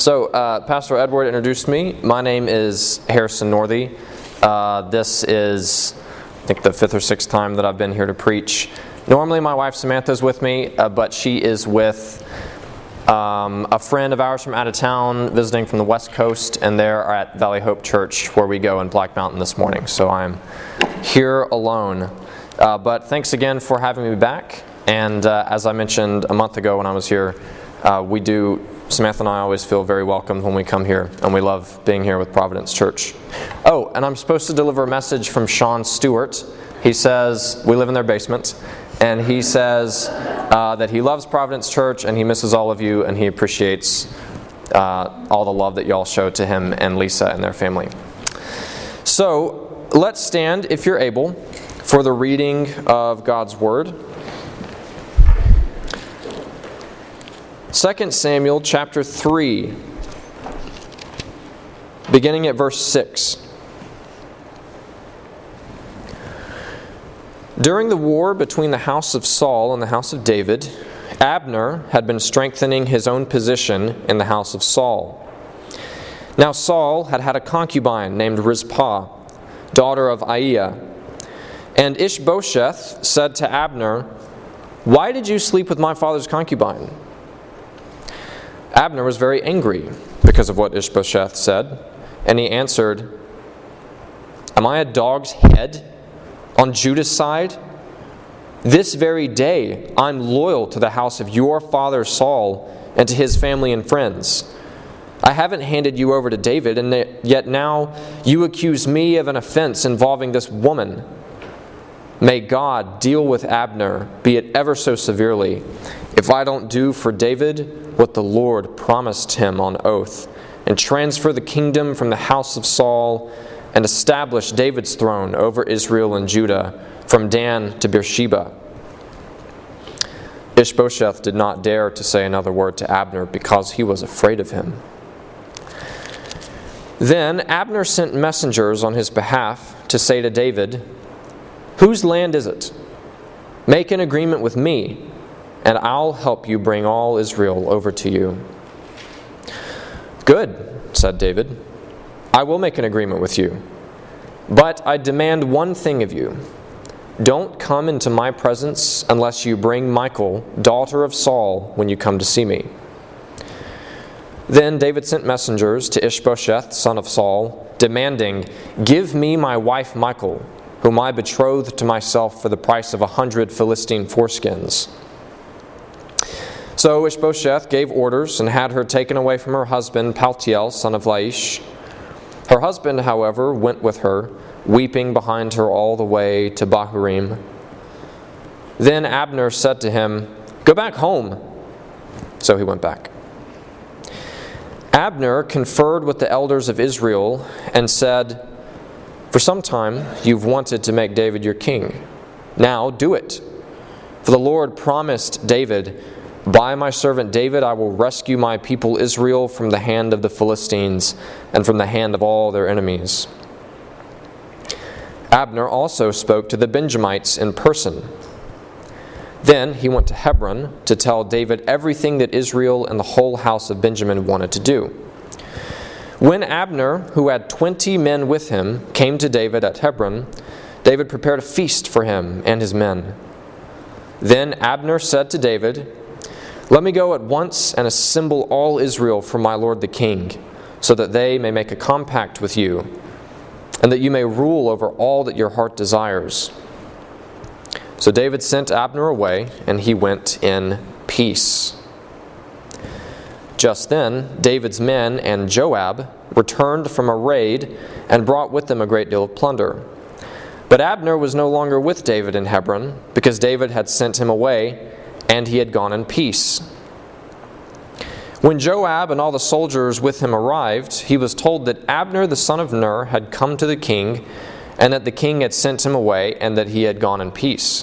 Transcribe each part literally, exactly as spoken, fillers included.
So, uh, Pastor Edward introduced me. My name is Harrison Northey. Uh, this is, I think, the fifth or sixth time that I've been here to preach. Normally, my wife Samantha is with me, uh, but she is with um, a friend of ours from out of town, visiting from the West Coast, and they're at Valley Hope Church, where we go in Black Mountain this morning. So I'm here alone. Uh, but thanks again for having me back. And uh, as I mentioned a month ago when I was here, uh, we do. Samantha and I always feel very welcomed when we come here, and we love being here with Providence Church. Oh, and I'm supposed to deliver a message from Sean Stewart. He says, we live in their basement, and he says uh, that he loves Providence Church, and he misses all of you, and he appreciates uh, all the love that y'all show to him and Lisa and their family. So, let's stand, if you're able, for the reading of God's Word. Second Samuel chapter three, beginning at verse six. During the war between the house of Saul and the house of David, Abner had been strengthening his own position in the house of Saul. Now Saul had had a concubine named Rizpah, daughter of Aiah. And Ishbosheth said to Abner, "Why did you sleep with my father's concubine?" Abner was very angry because of what Ishbosheth said, and he answered, "Am I a dog's head on Judah's side? This very day I'm loyal to the house of your father Saul and to his family and friends. I haven't handed you over to David, and yet now you accuse me of an offense involving this woman. May God deal with Abner, be it ever so severely, if I don't do for David what the Lord promised him on oath, and transfer the kingdom from the house of Saul, and establish David's throne over Israel and Judah, from Dan to Beersheba." Ishbosheth did not dare to say another word to Abner, because he was afraid of him. Then Abner sent messengers on his behalf to say to David, "Whose land is it? Make an agreement with me, and I'll help you bring all Israel over to you." "Good," said David. "I will make an agreement with you. But I demand one thing of you. Don't come into my presence unless you bring Michal, daughter of Saul, when you come to see me." Then David sent messengers to Ishbosheth, son of Saul, demanding, "Give me my wife Michal, whom I betrothed to myself for the price of a hundred Philistine foreskins." So Ishbosheth gave orders and had her taken away from her husband Paltiel, son of Laish. Her husband, however, went with her, weeping behind her all the way to Bahurim. Then Abner said to him, "Go back home." So he went back. Abner conferred with the elders of Israel and said, "For some time you've wanted to make David your king. Now do it. For the Lord promised David, 'By my servant David I will rescue my people Israel from the hand of the Philistines and from the hand of all their enemies.'" Abner also spoke to the Benjamites in person. Then he went to Hebron to tell David everything that Israel and the whole house of Benjamin wanted to do. When Abner, who had twenty men with him, came to David at Hebron, David prepared a feast for him and his men. Then Abner said to David, "Let me go at once and assemble all Israel for my lord the king, so that they may make a compact with you, and that you may rule over all that your heart desires." So David sent Abner away, and he went in peace. Just then, David's men and Joab returned from a raid and brought with them a great deal of plunder. But Abner was no longer with David in Hebron, because David had sent him away, and he had gone in peace. When Joab and all the soldiers with him arrived, he was told that Abner the son of Ner had come to the king, and that the king had sent him away, and that he had gone in peace.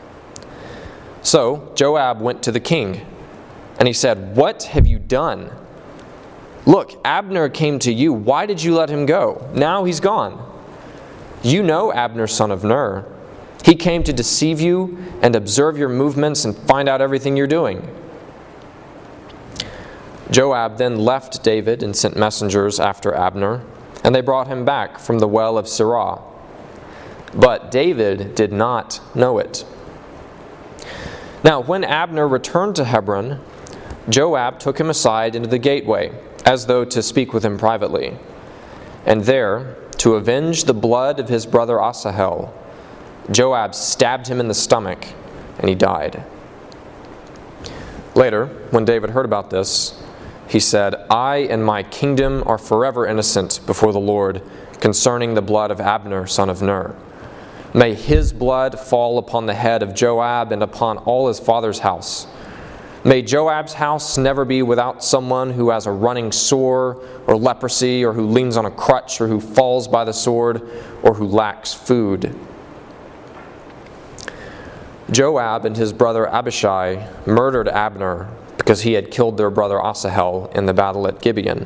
So Joab went to the king, and he said, "What have you done? Look, Abner came to you. Why did you let him go? Now he's gone. You know Abner son of Ner. He came to deceive you and observe your movements and find out everything you're doing." Joab then left David and sent messengers after Abner, and they brought him back from the well of Sirah. But David did not know it. Now, when Abner returned to Hebron, Joab took him aside into the gateway, as though to speak with him privately. And there, to avenge the blood of his brother Asahel, Joab stabbed him in the stomach, and he died. Later, when David heard about this, he said, I and my kingdom are forever innocent before the Lord concerning the blood of Abner, son of Ner. May his blood fall upon the head of Joab and upon all his father's house. May Joab's house never be without someone who has a running sore or leprosy, or who leans on a crutch, or who falls by the sword, or who lacks food. Joab and his brother Abishai murdered Abner because he had killed their brother Asahel in the battle at Gibeon.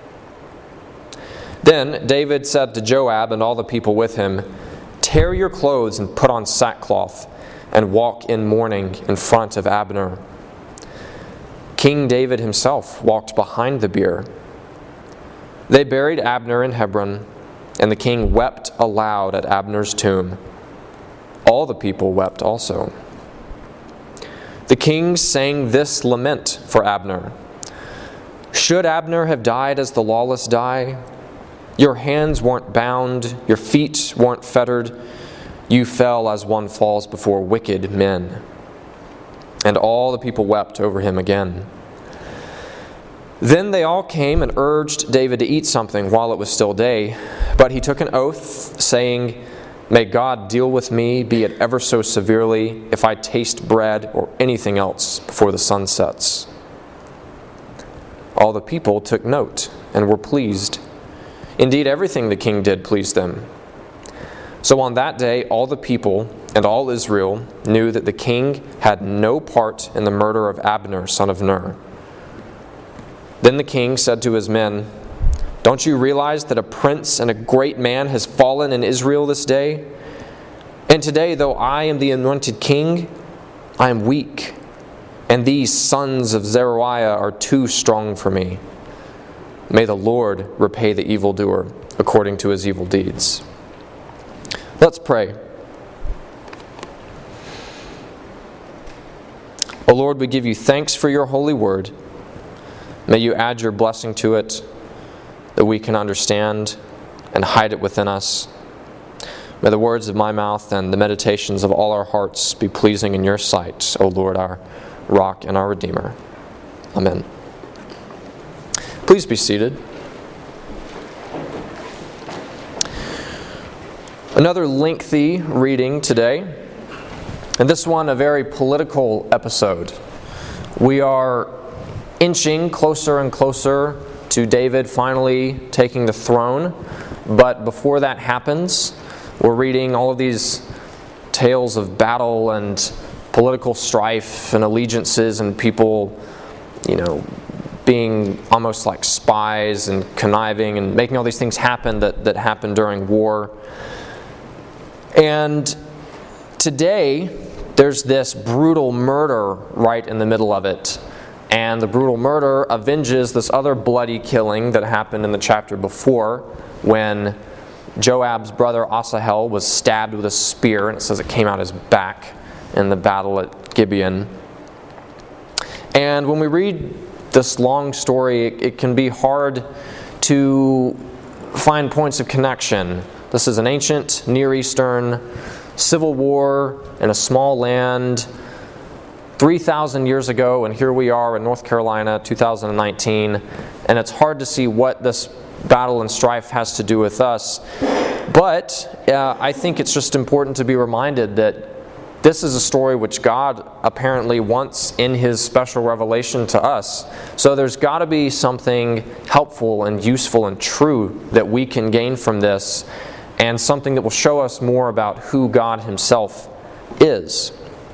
Then David said to Joab and all the people with him, Tear your clothes and put on sackcloth, and walk in mourning in front of Abner. King David himself walked behind the bier. They buried Abner in Hebron, and the king wept aloud at Abner's tomb. All the people wept also. The king sang this lament for Abner. Should Abner have died as the lawless die? Your hands weren't bound, your feet weren't fettered. You fell as one falls before wicked men. And all the people wept over him again. Then they all came and urged David to eat something while it was still day. But he took an oath, saying, May God deal with me, be it ever so severely, if I taste bread or anything else before the sun sets. All the people took note and were pleased. Indeed, everything the king did pleased them. So on that day, all the people and all Israel knew that the king had no part in the murder of Abner, son of Ner. Then the king said to his men, Don't you realize that a prince and a great man has fallen in Israel this day? And today, though I am the anointed king, I am weak, and these sons of Zeruiah are too strong for me. May the Lord repay the evildoer according to his evil deeds. Let's pray. O Lord, we give you thanks for your holy word. May you add your blessing to it, that we can understand and hide it within us. May the words of my mouth and the meditations of all our hearts be pleasing in your sight, O Lord, our rock and our Redeemer. Amen. Please be seated. Another lengthy reading today, and this one a very political episode. We are inching closer and closer to David finally taking the throne, but before that happens, we're reading all of these tales of battle and political strife and allegiances and people, you know, being almost like spies and conniving and making all these things happen that, that happened during war. And today, there's this brutal murder right in the middle of it. And the brutal murder avenges this other bloody killing that happened in the chapter before when Joab's brother Asahel was stabbed with a spear, and it says it came out his back in the battle at Gibeon. And when we read this long story, it, it can be hard to find points of connection. This is an ancient Near Eastern civil war in a small land three thousand years ago, and here we are in North Carolina, two thousand nineteen, and it's hard to see what this battle and strife has to do with us. But uh, I think it's just important to be reminded that this is a story which God apparently wants in His special revelation to us. So there's got to be something helpful and useful and true that we can gain from this, and something that will show us more about who God Himself is.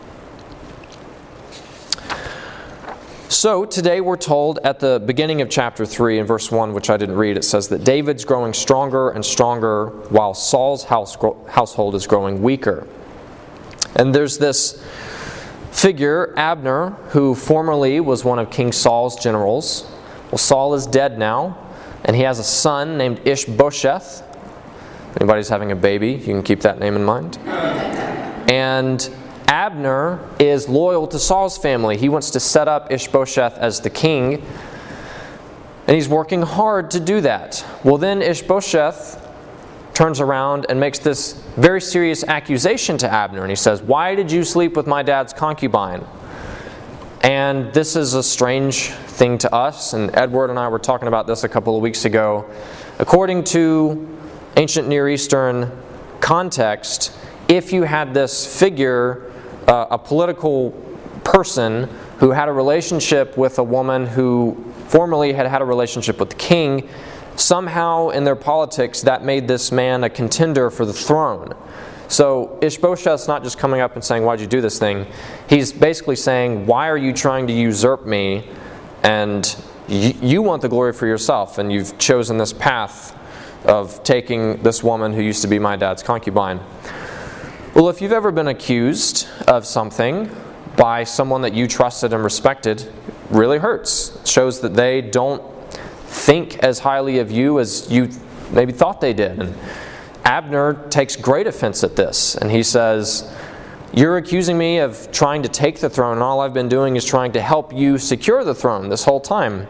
So today we're told at the beginning of chapter three in verse one, which I didn't read, it says that David's growing stronger and stronger while Saul's house, household is growing weaker. And there's this figure, Abner, who formerly was one of King Saul's generals, Well, Saul is dead now, and he has a son named Ishbosheth. If anybody's having a baby, you can keep that name in mind. And Abner is loyal to Saul's family. He wants to set up Ishbosheth as the king, and he's working hard to do that. Well, then Ishbosheth turns around and makes this very serious accusation to Abner, and he says, "Why did you sleep with my dad's concubine?" And this is a strange thing to us, and Edward and I were talking about this a couple of weeks ago. According to ancient Near Eastern context, if you had this figure, uh, a political person who had a relationship with a woman who formerly had had a relationship with the king, somehow in their politics that made this man a contender for the throne. So Ishbosheth's not just coming up and saying, "Why'd you do this thing?" He's basically saying, "Why are you trying to usurp me? And y- you want the glory for yourself, and you've chosen this path of taking this woman who used to be my dad's concubine." Well, if you've ever been accused of something by someone that you trusted and respected, it really hurts. It shows that they don't think as highly of you as you maybe thought they did. And Abner takes great offense at this, and he says, "You're accusing me of trying to take the throne, and all I've been doing is trying to help you secure the throne this whole time."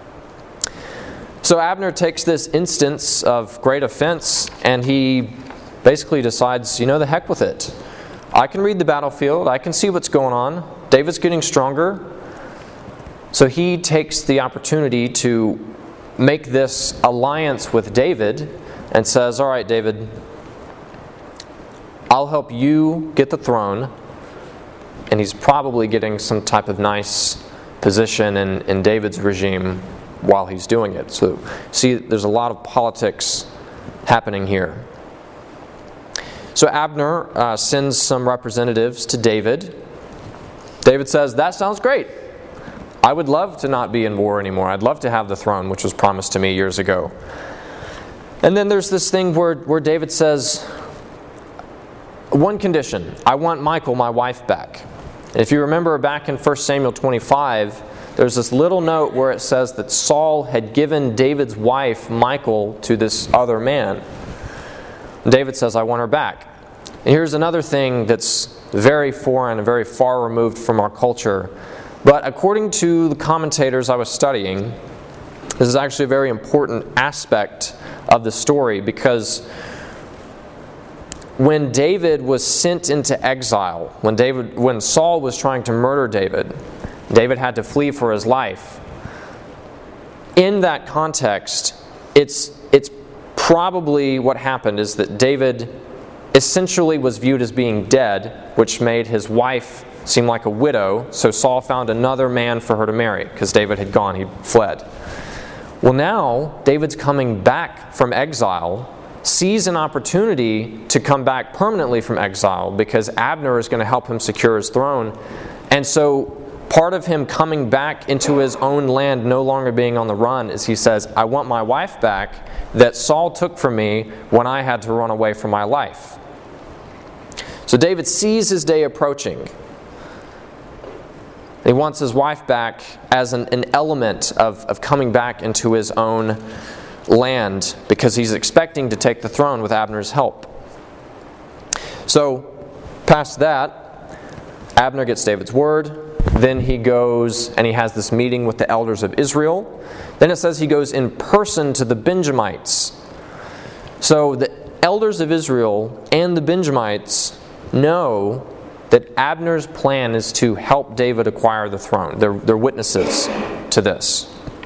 So Abner takes this instance of great offense, and he basically decides, you know, the heck with it. I can read the battlefield, I can see what's going on, David's getting stronger. So he takes the opportunity to make this alliance with David and says, "All right, David, I'll help you get the throne." And he's probably getting some type of nice position in, in David's regime while he's doing it. So see, there's a lot of politics happening here. So Abner uh, sends some representatives to David. David says, "That sounds great. I would love to not be in war anymore. I'd love to have the throne, which was promised to me years ago." And then there's this thing where, where David says, "One condition, I want Michal, my wife, back." And if you remember back in First Samuel twenty-five, there's this little note where it says that Saul had given David's wife, Michal, to this other man. And David says, "I want her back." And here's another thing that's very foreign and very far removed from our culture. But according to the commentators I was studying, this is actually a very important aspect of the story, because when David was sent into exile, when David, when Saul was trying to murder David, David had to flee for his life. In that context, it's it's probably what happened is that David essentially was viewed as being dead, which made his wife seem like a widow, so Saul found another man for her to marry, because David had gone, he fled. Well, now, David's coming back from exile, sees an opportunity to come back permanently from exile, because Abner is going to help him secure his throne. And so, part of him coming back into his own land, no longer being on the run, is he says, "I want my wife back that Saul took from me when I had to run away from my life." So David sees his day approaching. He wants his wife back as an, an element of, of coming back into his own land, because he's expecting to take the throne with Abner's help. So, past that, Abner gets David's word. Then he goes and he has this meeting with the elders of Israel. Then it says he goes in person to the Benjamites. So the elders of Israel and the Benjamites know that Abner's plan is to help David acquire the throne. They're, they're witnesses to this.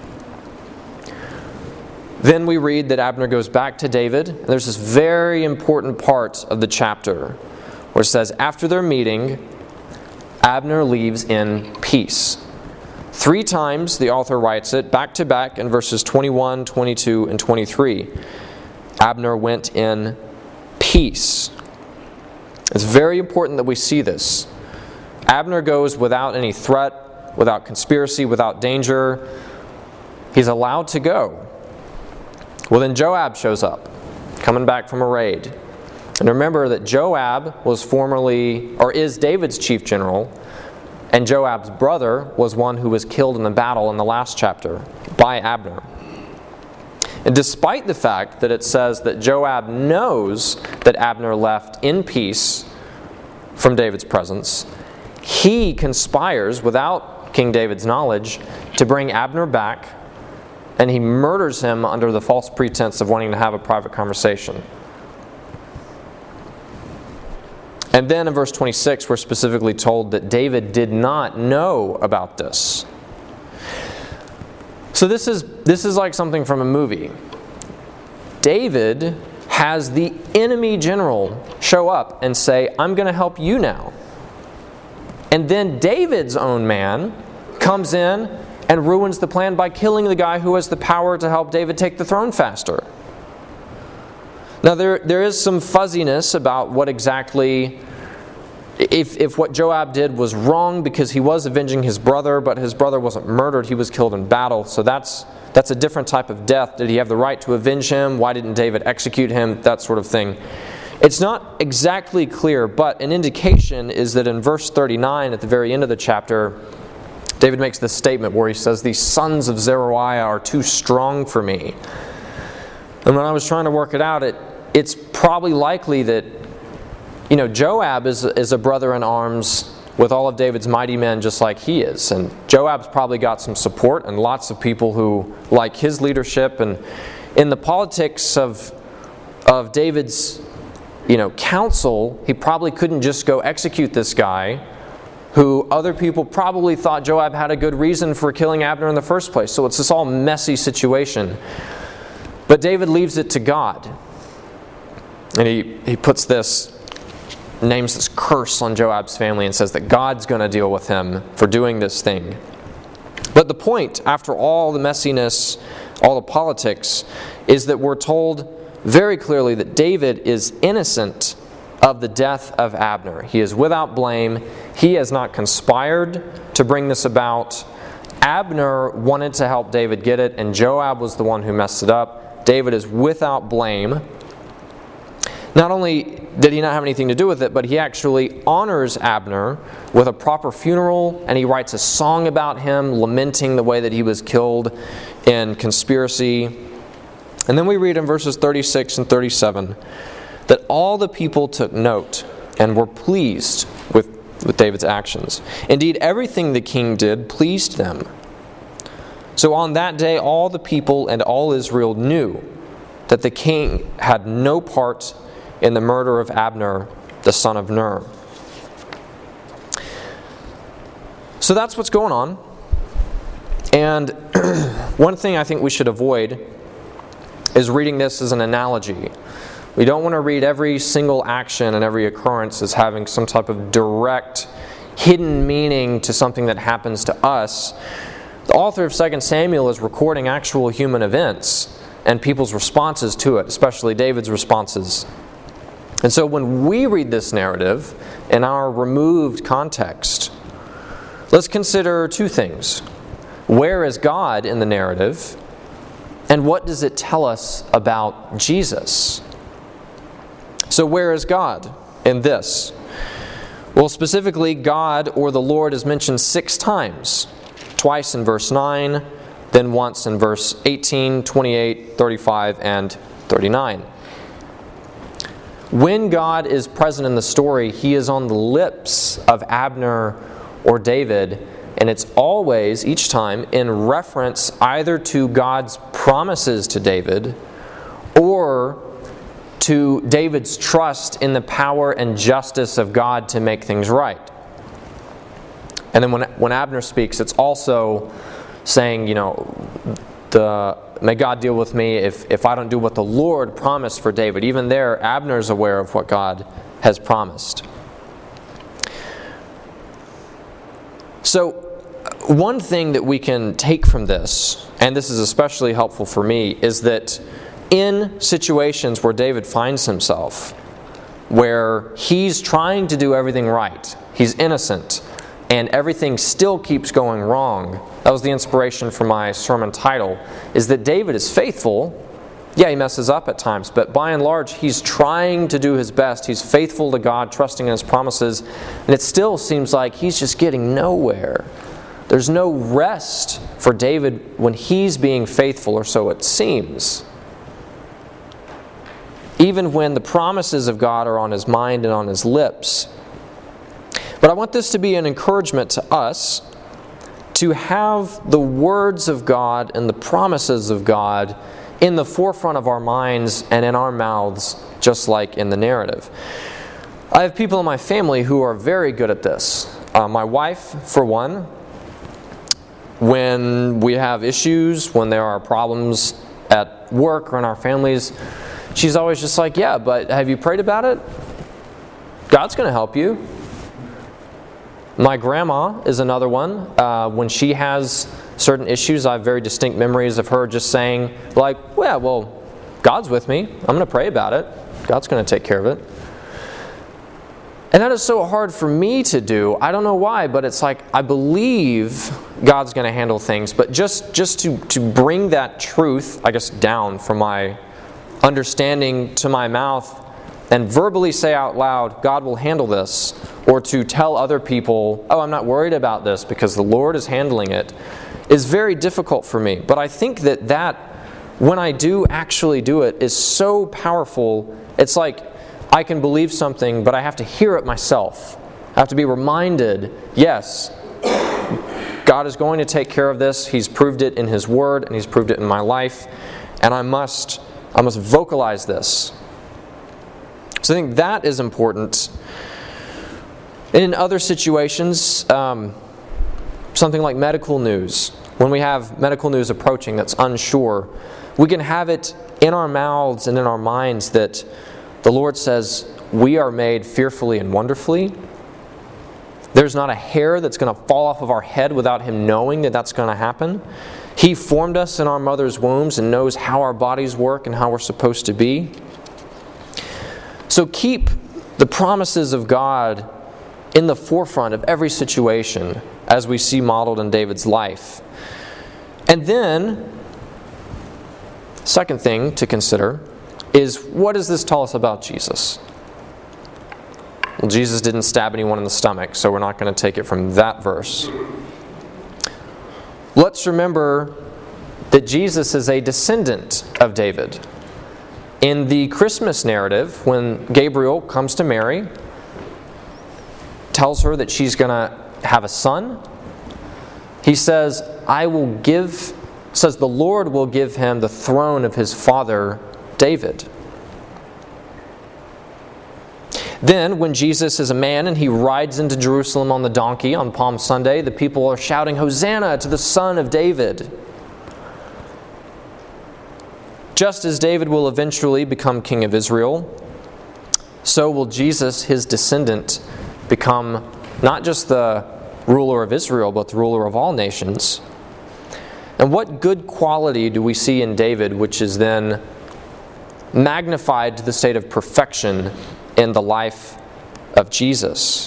Then we read that Abner goes back to David. And there's this very important part of the chapter where it says, after their meeting, Abner leaves in peace. Three times the author writes it, back to back in verses twenty-one, twenty-two, and twenty-three. Abner went in peace. It's very important that we see this. Abner goes without any threat, without conspiracy, without danger. He's allowed to go. Well, then Joab shows up, coming back from a raid. And remember that Joab was formerly, or is David's chief general, And Joab's brother was one who was killed in the battle in the last chapter by Abner. And despite the fact that it says that Joab knows that Abner left in peace from David's presence, he conspires without King David's knowledge to bring Abner back, and he murders him under the false pretense of wanting to have a private conversation. And then in verse twenty-six, we're specifically told that David did not know about this. So this is this is like something from a movie. David has the enemy general show up and say, "I'm going to help you now." And then David's own man comes in and ruins the plan by killing the guy who has the power to help David take the throne faster. Now there there is some fuzziness about what exactly, if if what Joab did was wrong because he was avenging his brother, but his brother wasn't murdered, he was killed in battle. So that's that's a different type of death. Did he have the right to avenge him? Why didn't David execute him? That sort of thing. It's not exactly clear, but an indication is that in verse thirty-nine, at the very end of the chapter, David makes this statement where he says, "These sons of Zeruiah are too strong for me." And when I was trying to work it out, it it's probably likely that, you know, Joab is, is a brother in arms with all of David's mighty men just like he is. And Joab's probably got some support and lots of people who like his leadership. And in the politics of, of David's, you know, counsel, he probably couldn't just go execute this guy who other people probably thought Joab had a good reason for killing Abner in the first place. So it's this all messy situation. But David leaves it to God. And he, he puts this, names this curse on Joab's family and says that God's going to deal with him for doing this thing. But the point, after all the messiness, all the politics, is that we're told very clearly that David is innocent of the death of Abner. He is without blame. He has not conspired to bring this about. Abner wanted to help David get it, and Joab was the one who messed it up. David is without blame. Not only did he not have anything to do with it, but he actually honors Abner with a proper funeral, and he writes a song about him, lamenting the way that he was killed in conspiracy. And then we read in verses thirty-six and thirty-seven that all the people took note and were pleased with, with David's actions. Indeed, everything the king did pleased them. So on that day, all the people and all Israel knew that the king had no part in the murder of Abner, the son of Ner. So that's what's going on. And one thing I think we should avoid is reading this as an analogy. We don't want to read every single action and every occurrence as having some type of direct, hidden meaning to something that happens to us. The author of Second Samuel is recording actual human events and people's responses to it, especially David's responses. And so when we read this narrative in our removed context, let's consider two things. Where is God in the narrative? And what does it tell us about Jesus? So where is God in this? Well, specifically, God or the Lord is mentioned six times. Twice in verse nine, then once in verse eighteen, twenty-eight, thirty-five, and thirty-nine. When God is present in the story, He is on the lips of Abner or David, and it's always, each time, in reference either to God's promises to David or to David's trust in the power and justice of God to make things right. And then when, when Abner speaks, it's also saying, you know, the may God deal with me if, if I don't do what the Lord promised for David. Even there, Abner's aware of what God has promised. So, one thing that we can take from this, and this is especially helpful for me, is that in situations where David finds himself, where he's trying to do everything right, he's innocent, and everything still keeps going wrong. That was the inspiration for my sermon title, is that David is faithful, Yeah, he messes up at times, but by and large, he's trying to do his best. He's faithful to God, trusting in his promises, and it still seems like he's just getting nowhere. There's no rest for David when he's being faithful, or so it seems. Even when the promises of God are on his mind and on his lips. But I want this to be an encouragement to us to have the words of God and the promises of God in the forefront of our minds and in our mouths, just like in the narrative. I have people in my family who are very good at this. Uh, my wife, for one, when we have issues, when there are problems at work or in our families, she's always just like, yeah, but have you prayed about it? God's going to help you. My grandma is another one. Uh, when she has certain issues, I have very distinct memories of her just saying, like, yeah, well, God's with me. I'm going to pray about it. God's going to take care of it. And that is so hard for me to do. I don't know why, but it's like I believe God's going to handle things. But just, just to, to bring that truth, I guess, down from my understanding to my mouth and verbally say out loud, God will handle this, or to tell other people, oh, I'm not worried about this because the Lord is handling it, is very difficult for me. But I think that that, when I do actually do it, is so powerful. It's like I can believe something, but I have to hear it myself. I have to be reminded, yes, God is going to take care of this. He's proved it in His Word, and He's proved it in my life. And I must, I must vocalize this. So I think that is important. And in other situations, um, something like medical news, when we have medical news approaching that's unsure, we can have it in our mouths and in our minds that the Lord says, we are made fearfully and wonderfully. There's not a hair that's going to fall off of our head without Him knowing that that's going to happen. He formed us in our mother's wombs and knows how our bodies work and how we're supposed to be. So keep the promises of God in the forefront of every situation, as we see modeled in David's life. And then, second thing to consider is, what does this tell us about Jesus? Well, Jesus didn't stab anyone in the stomach, so we're not going to take it from that verse. Let's remember that Jesus is a descendant of David. In the Christmas narrative, when Gabriel comes to Mary, tells her that she's going to have a son, he says, I will give, says the Lord will give him the throne of his father David. Then, when Jesus is a man and he rides into Jerusalem on the donkey on Palm Sunday, the people are shouting, Hosanna to the Son of David. Just as David will eventually become king of Israel, so will Jesus, his descendant, become not just the ruler of Israel, but the ruler of all nations. And what good quality do we see in David, which is then magnified to the state of perfection in the life of Jesus?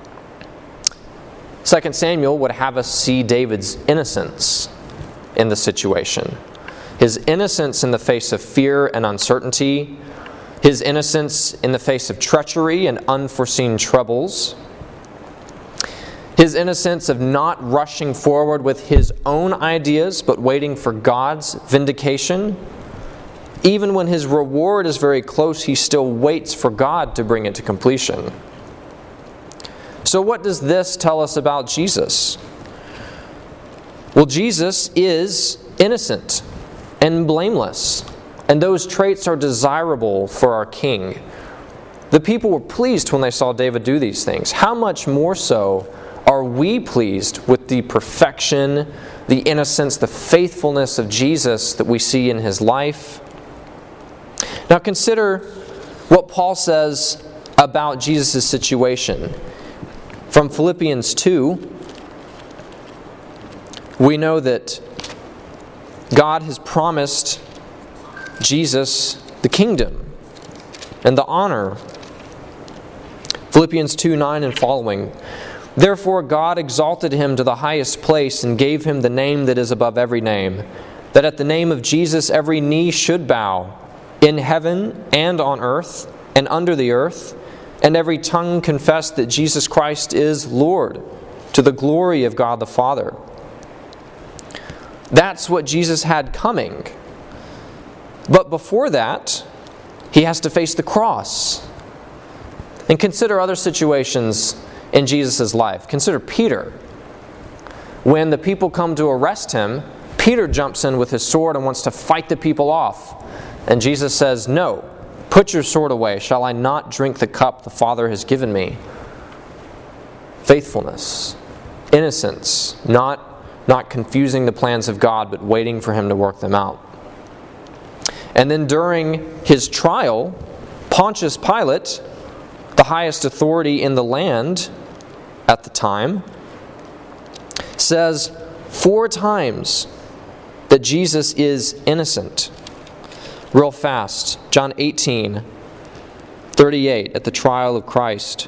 Second Samuel would have us see David's innocence in the situation. His innocence in the face of fear and uncertainty, his innocence in the face of treachery and unforeseen troubles, his innocence of not rushing forward with his own ideas, but waiting for God's vindication. Even when his reward is very close, he still waits for God to bring it to completion. So what does this tell us about Jesus? Well, Jesus is innocent and blameless, and those traits are desirable for our King. The people were pleased when they saw David do these things. How much more so are we pleased with the perfection, the innocence, the faithfulness of Jesus that we see in His life? Now consider what Paul says about Jesus' situation. From Philippians two, we know that God has promised Jesus the kingdom and the honor. Philippians two nine and following. Therefore God exalted Him to the highest place and gave Him the name that is above every name, that at the name of Jesus every knee should bow, in heaven and on earth and under the earth, and every tongue confess that Jesus Christ is Lord, to the glory of God the Father. That's what Jesus had coming. But before that, he has to face the cross. And consider other situations in Jesus' life. Consider Peter. When the people come to arrest him, Peter jumps in with his sword and wants to fight the people off. And Jesus says, "No, put your sword away. Shall I not drink the cup the Father has given me?" Faithfulness, innocence, not, not confusing the plans of God, but waiting for Him to work them out. And then during his trial, Pontius Pilate, the highest authority in the land at the time, says four times that Jesus is innocent. Real fast, John eighteen, thirty-eight, at the trial of Christ.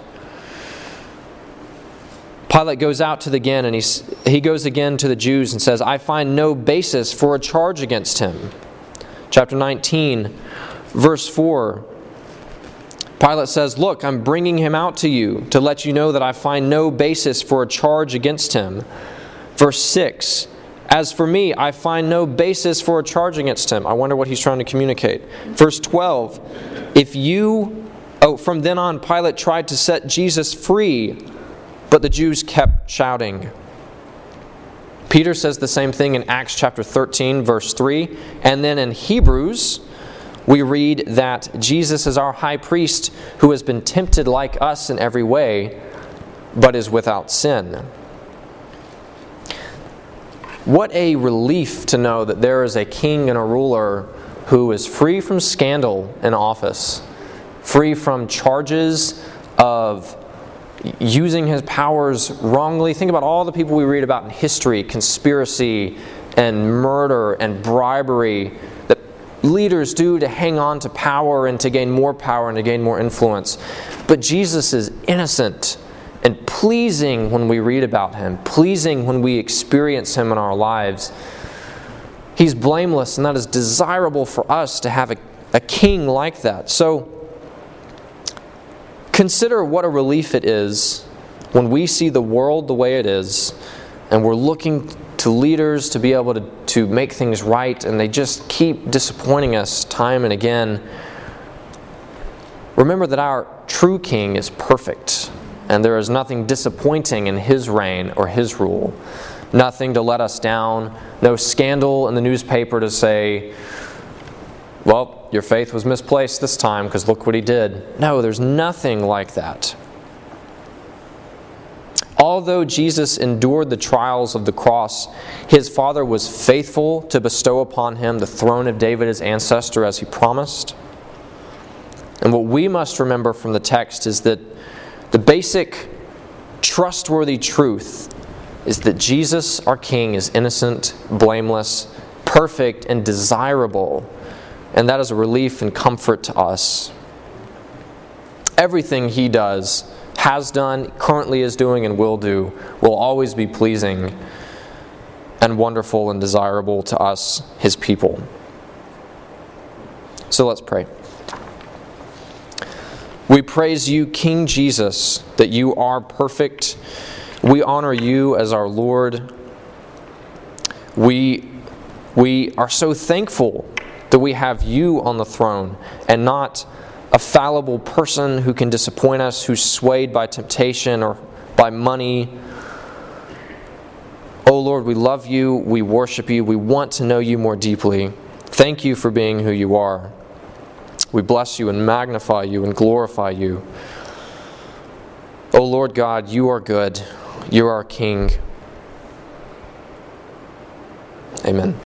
Pilate goes out to the again, and he's, he goes again to the Jews and says, "I find no basis for a charge against him." Chapter nineteen, verse four. Pilate says, "Look, I'm bringing him out to you to let you know that I find no basis for a charge against him." Verse six. "As for me, I find no basis for a charge against him." I wonder what he's trying to communicate. Verse twelve. If you... Oh, from then on, Pilate tried to set Jesus free, but the Jews kept shouting. Peter says the same thing in Acts chapter thirteen, verse three. And then in Hebrews, we read that Jesus is our high priest who has been tempted like us in every way, but is without sin. What a relief to know that there is a king and a ruler who is free from scandal in office, free from charges of using his powers wrongly. Think about all the people we read about in history, conspiracy and murder and bribery that leaders do to hang on to power and to gain more power and to gain more influence. But Jesus is innocent and pleasing when we read about Him, pleasing when we experience Him in our lives. He's blameless, and that is desirable for us to have a, a king like that. So, consider what a relief it is when we see the world the way it is, and we're looking to leaders to be able to, to make things right, and they just keep disappointing us time and again. Remember that our true king is perfect, and there is nothing disappointing in His reign or His rule. Nothing to let us down, no scandal in the newspaper to say, "Well, your faith was misplaced this time because look what He did." No, there's nothing like that. Although Jesus endured the trials of the cross, His Father was faithful to bestow upon Him the throne of David, His ancestor, as He promised. And what we must remember from the text is that the basic, trustworthy truth is that Jesus, our King, is innocent, blameless, perfect, and desirable. And that is a relief and comfort to us. Everything He does, has done, currently is doing, and will do, will always be pleasing and wonderful and desirable to us, His people. So let's pray. We praise You, King Jesus, that You are perfect. We honor You as our Lord. We, we are so thankful that we have You on the throne and not a fallible person who can disappoint us, who's swayed by temptation or by money. Oh Lord, we love You, we worship You, we want to know You more deeply. Thank You for being who You are. We bless You and magnify You and glorify You. Oh Lord God, You are good. You are our King. Amen.